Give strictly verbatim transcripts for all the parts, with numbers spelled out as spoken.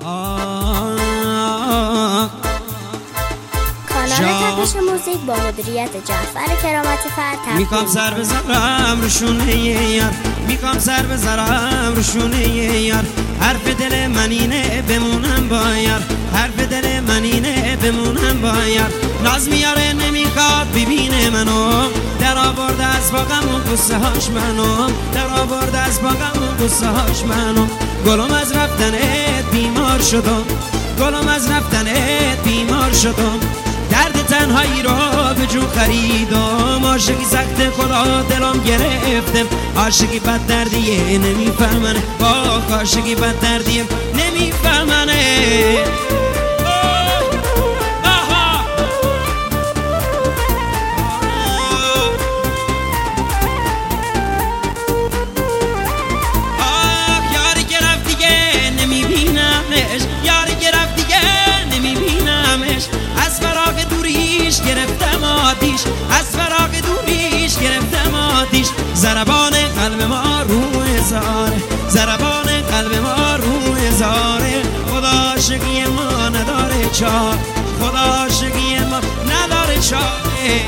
کانال تپش موزیک با مدیریت جعفر کرامتی فرد. میکام سر بذارم روشونه یار، میکام سر بذارم روشونه یار. حرف دل من اینه بمونم با یار، حرف دل من اینه بمونم با یار. ناز میاره نمیخواد ببینه منو، در آورده از باغم و قصه هاش منو، در آورده از باغم و قصه هاش منو. گلم از رفتنت بیمار شدم، گلم از رفتنت بیمار شدم. درد تنهایی رو به جو خریدم، عاشقی سخت خدا دلم گرفتم. عاشقی بد دردیه نمیفهمنه، با عاشقی بد دردیه نمیفهمنه. یاری که رفت دیگه نمیبینمش، یاری که رفت دیگه نمیبینمش. از فراق دوریش گرفتم آتیش، از فراق دوریش گرفتم آتیش. ضربان قلب ما رو هزاره، ضربان قلب ما رو هزاره. خدا عاشقی ما نداره چاره، خدا عاشقی ما نداره چاره.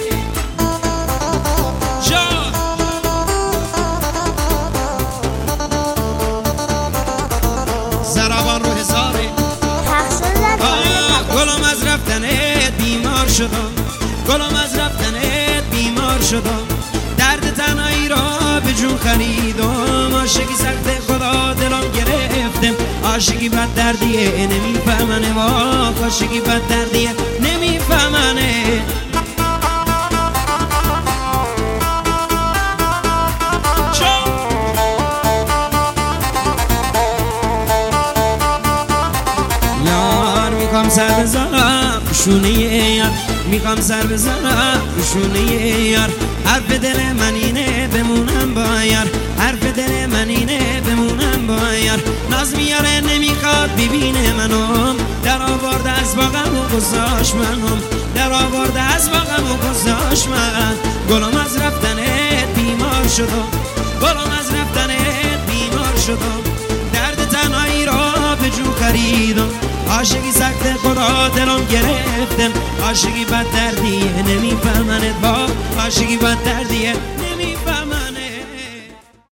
ضربان رو هزاره. گلم از رفتنت بیمار شدم، گلم از رفتنت بیمار شدم. درد تنهایی را به جون خریدم، عاشقی سخت خدا دلم گرفتم. عاشقی بد دردیه نمیفهمنه، واق عاشقی بد دردیه نمیفهمنه. میخوام سر بزنم روشونه یار، میخوام سر بزنم روشونه یار. حرف دل من اینه بمونم با یار، حرف دل من اینه بمونم با یار. ناز میاره نمیخواد ببینه منم، در آورده از باغم و قصاش منم، در آورده از باغم و قصاش من. گلم از رفتنت بیمار شدم، گلم از رفتنت بیمار شدم. درد تنهایی را به جو خریدم، عاشقی سخت خدا دلم گرفتم. عاشقی بد دردیه نمیفهمنت، با عاشقی بد دردیه